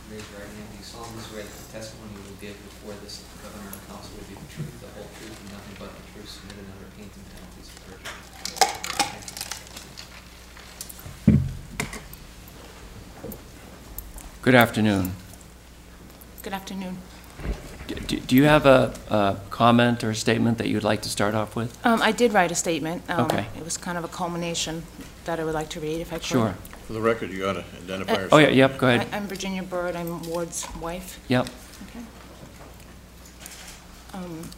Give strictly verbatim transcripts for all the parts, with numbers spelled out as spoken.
Raise your right hand. Do you solemnly swear that the testimony you will give before this governor and council will be the truth, the whole truth, and nothing but the truth, submitted under pain and penalties of perjury? Thank you. Good afternoon. Good afternoon. Do, do you have a, a comment or a statement that you'd like to start off with? Um, I did write a statement. Um, Okay. It was kind of a culmination that I would like to read, if I could. Sure. For the record, you ought to identify Uh, yourself. Oh, yeah, yep, go ahead. I- I'm Virginia Bird. I'm Ward's wife. Yep. Okay. Um,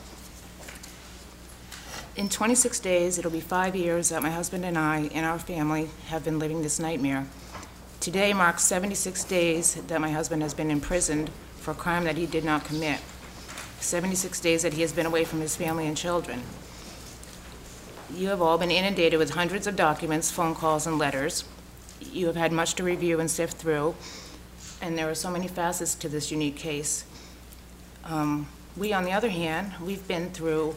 In twenty-six days, it'll be five years that my husband and I and our family have been living this nightmare. Today marks seventy-six days that my husband has been imprisoned for a crime that he did not commit. seventy-six days that he has been away from his family and children. You have all been inundated with hundreds of documents, phone calls, and letters. You have had much to review and sift through, and there are so many facets to this unique case. Um, we, on the other hand, we've been through,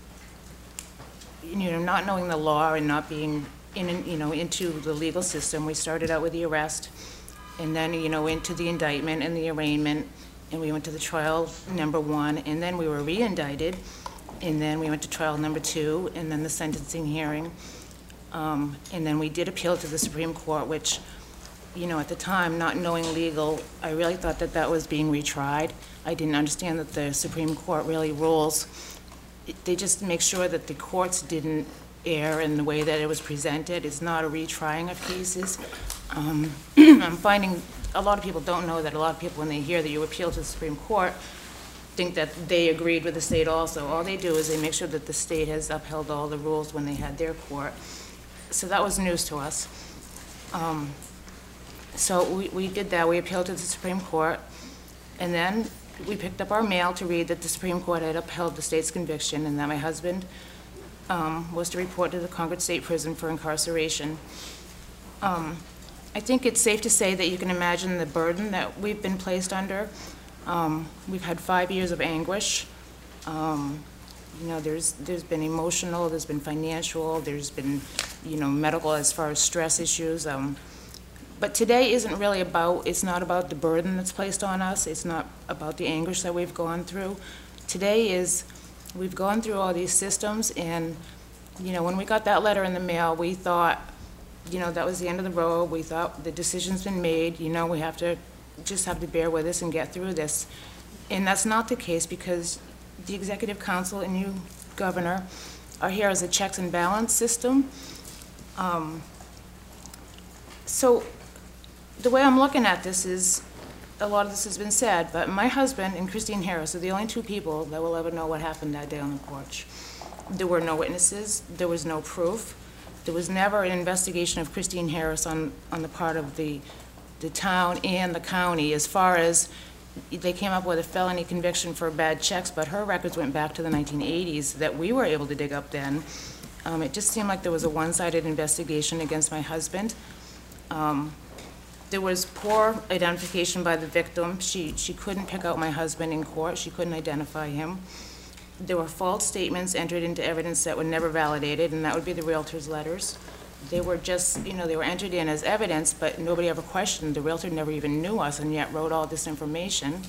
you know, not knowing the law and not being in, you know, into the legal system. We started out with the arrest, and then, you know, into the indictment and the arraignment, and we went to the trial number one, and then we were re-indicted, and then we went to trial number two, and then the sentencing hearing. Um, and then we did appeal to the Supreme Court, which, you know, at the time, not knowing legal, I really thought that that was being retried. I didn't understand that the Supreme Court really rules. It- They just make sure that the courts didn't err in the way that it was presented. It's not a retrying of cases. Um, I'm finding a lot of people don't know that a lot of people, when they hear that you appeal to the Supreme Court, think that they agreed with the state also. All they do is they make sure that the state has upheld all the rules when they had their court. So that was news to us. Um, so we, we did that. We appealed to the Supreme Court, and then we picked up our mail to read that the Supreme Court had upheld the state's conviction and that my husband um, was to report to the Concord State Prison for incarceration. Um, I think it's safe to say that you can imagine the burden that we've been placed under. Um, we've had five years of anguish. Um, you know, there's there's been emotional, there's been financial, there's been, you know, medical as far as stress issues. Um, but today isn't really about, it's not about the burden that's placed on us. It's not about the anguish that we've gone through. Today is, we've gone through all these systems, and, you know, when we got that letter in the mail, we thought, you know, that was the end of the road. We thought the decision's been made. You know, we have to just have to bear with us and get through this. And that's not the case, because the Executive Council and you, Governor, are here as a checks and balance system. Um, so the way I'm looking at this is, a lot of this has been said, but my husband and Christine Harris are the only two people that will ever know what happened that day on the porch. There were no witnesses. There was no proof. There was never an investigation of Christine Harris on, on the part of the, the town and the county, as far as they came up with a felony conviction for bad checks, but her records went back to the nineteen eighties that we were able to dig up then. Um, it just seemed like there was a one-sided investigation against my husband. Um, there was poor identification by the victim. She, she couldn't pick out my husband in court. She couldn't identify him. There were false statements entered into evidence that were never validated, and that would be the realtor's letters. They were just, you know, they were entered in as evidence, but nobody ever questioned. The realtor never even knew us and yet wrote all this information.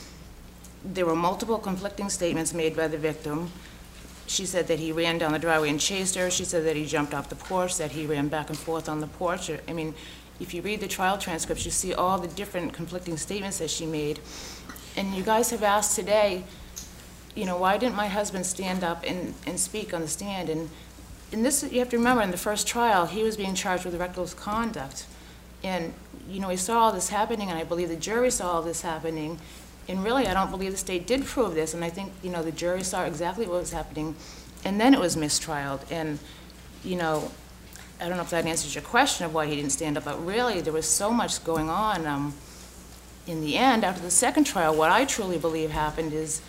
There were multiple conflicting statements made by the victim. She said that he ran down the driveway and chased her. She said that he jumped off the porch, that he ran back and forth on the porch. I mean, if you read the trial transcripts, you see all the different conflicting statements that she made. And you guys have asked today, you know, why didn't my husband stand up and, and speak on the stand? And And this, you have to remember, in the first trial, he was being charged with reckless conduct. And, you know, he saw all this happening, and I believe the jury saw all this happening. And really, I don't believe the state did prove this, and I think, you know, the jury saw exactly what was happening, and then it was mistrialed. And, you know, I don't know if that answers your question of why he didn't stand up, but really, there was so much going on. Um, in the end, after the second trial, what I truly believe happened is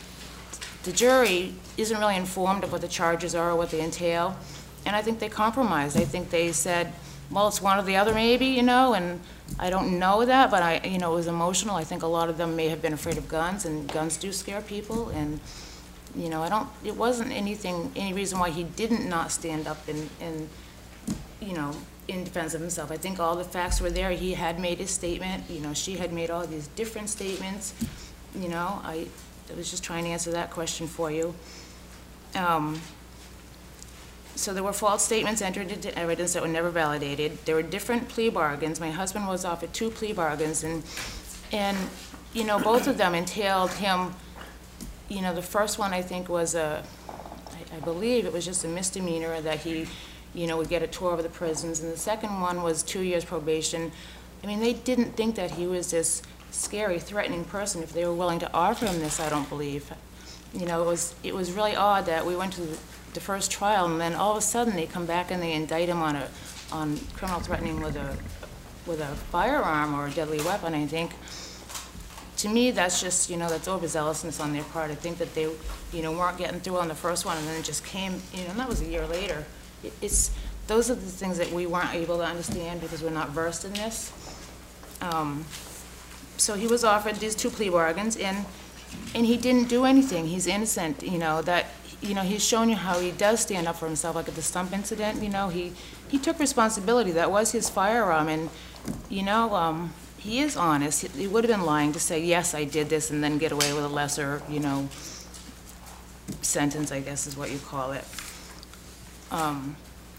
the jury isn't really informed of what the charges are or what they entail, and I think they compromised. I think they said, well, it's one or the other maybe, you know, and I don't know that, but I, you know, it was emotional. I think a lot of them may have been afraid of guns, and guns do scare people, and, you know, I don't, it wasn't anything, any reason why he didn't not stand up and, and, you know, in defense of himself. I think all the facts were there. He had made his statement, you know, she had made all these different statements. You know, I, I was just trying to answer that question for you. Um, so there were false statements entered into evidence that were never validated. There were different plea bargains. My husband was offered two plea bargains, and, and, you know, both of them entailed him, you know, the first one I think was a, I, I believe it was just a misdemeanor that he, you know, would get a tour of the prisons, and the second one was two years probation. I mean, they didn't think that he was this scary, threatening person if they were willing to offer him this, I don't believe. You know, it was, it was really odd that we went to the, the first trial, and then all of a sudden they come back and they indict him on a, on criminal threatening with a, with a firearm or a deadly weapon, I think. To me, that's just, you know, that's overzealousness on their part. I think that they, you know, weren't getting through on the first one, and then it just came, you know, and that was a year later. It, it's, those are the things that we weren't able to understand because we're not versed in this. Um, so he was offered these two plea bargains, and, and he didn't do anything. He's innocent, you know, that, you know, he's shown you how he does stand up for himself, like at the stump incident, you know, he, he took responsibility. That was his firearm, and, you know, um, he is honest. He, he would have been lying to say, yes, I did this, and then get away with a lesser, you know, sentence, I guess is what you call it. Um,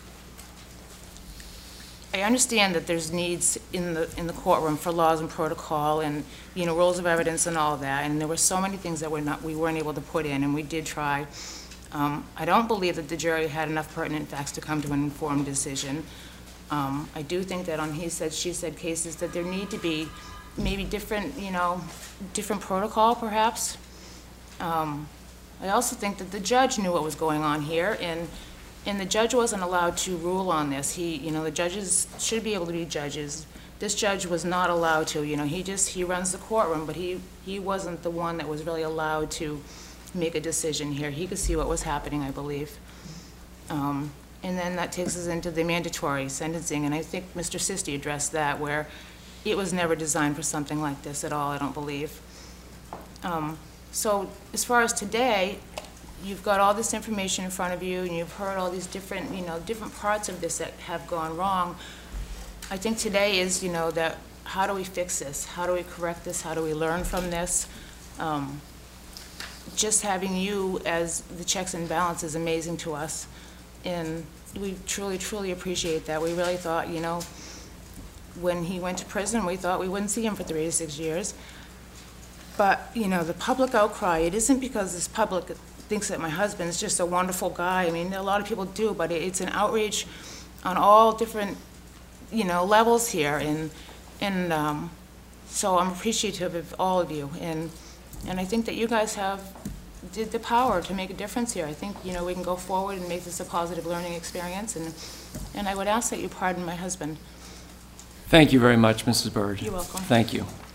I understand that there's needs in the in the courtroom for laws and protocol and, you know, rules of evidence and all that, and there were so many things that we're not we weren't able to put in, and we did try. Um, I don't believe that the jury had enough pertinent facts to come to an informed decision. Um, I do think that on he said, she said cases that there need to be maybe different, you know, different protocol perhaps. Um, I also think that the judge knew what was going on here, and and the judge wasn't allowed to rule on this. He, you know, the judges should be able to be judges. This judge was not allowed to, you know, he just, he runs the courtroom, but he, he wasn't the one that was really allowed to make a decision here. He could see what was happening, I believe. Um, and then that takes us into the mandatory sentencing, and I think Mister Sisti addressed that, where it was never designed for something like this at all, I don't believe. Um, so as far as today, you've got all this information in front of you, and you've heard all these different, you know, different parts of this that have gone wrong. I think today is, you know, that how do we fix this? How do we correct this? How do we learn from this? Um, just having you as the checks and balance is amazing to us, and we truly, truly appreciate that. We really thought, you know, when he went to prison, we thought we wouldn't see him for three to six years. But, you know, the public outcry, it isn't because this public thinks that my husband's just a wonderful guy. I mean, a lot of people do, but it's an outrage on all different, you know, levels here, and and um, so I'm appreciative of all of you, and and I think that you guys have did the power to make a difference here. I think, you know, we can go forward and make this a positive learning experience, and and I would ask that you pardon my husband. Thank you very much, Missus Byrd. You're welcome. Thank you.